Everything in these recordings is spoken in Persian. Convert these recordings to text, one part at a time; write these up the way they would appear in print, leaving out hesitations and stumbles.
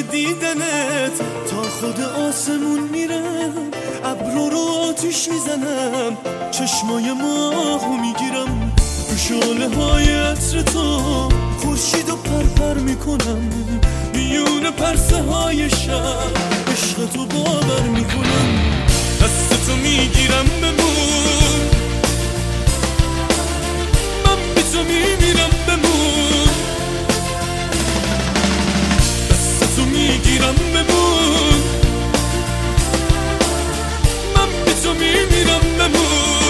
دیدنت تا خود آسمون میرم، ابرو رو آتیش میزنم، چشمای ماهو میگیرم، رو شعله های عطر تو خورشیدو پرپر میکنم، میون پرسه های شب عشق تو باور میکنم، دست تو میگیرم بمون، من بی تو میمیرم بمون، دست تو میگیرم بمون، من بی تو میمیرم بمون.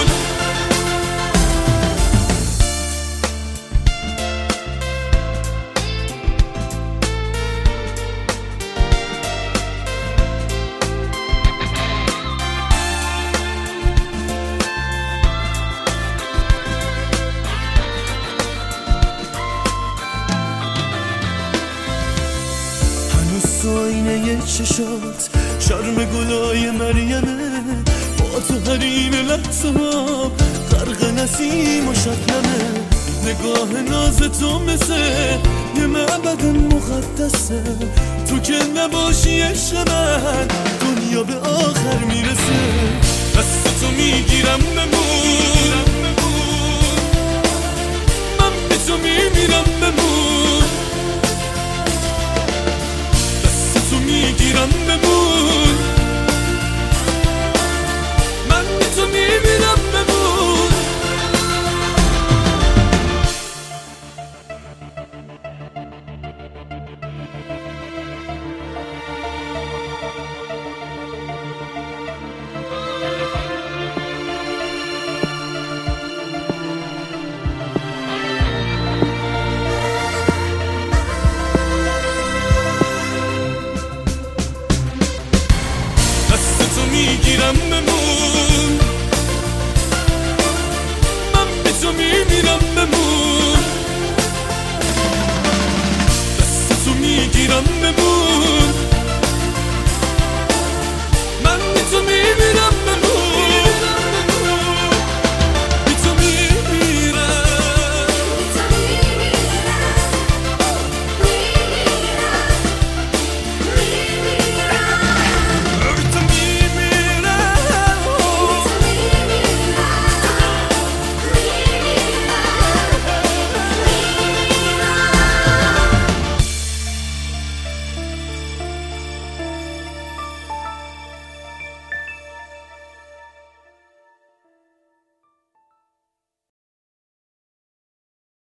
آینه چشات شرم گلای مریمه، با تو حریم لحظه ها غرق نسیم و شبنمه، نگاه ناز تو مثل یه معبد مقدسه، تو که نباشی عشق من دنیا به آخر میرسه، دست تو میگیرم بمون، من بی تو میمیرم بمون، میگیرم بمون، من بی تو میمیرم بمون. میگیرم بمون.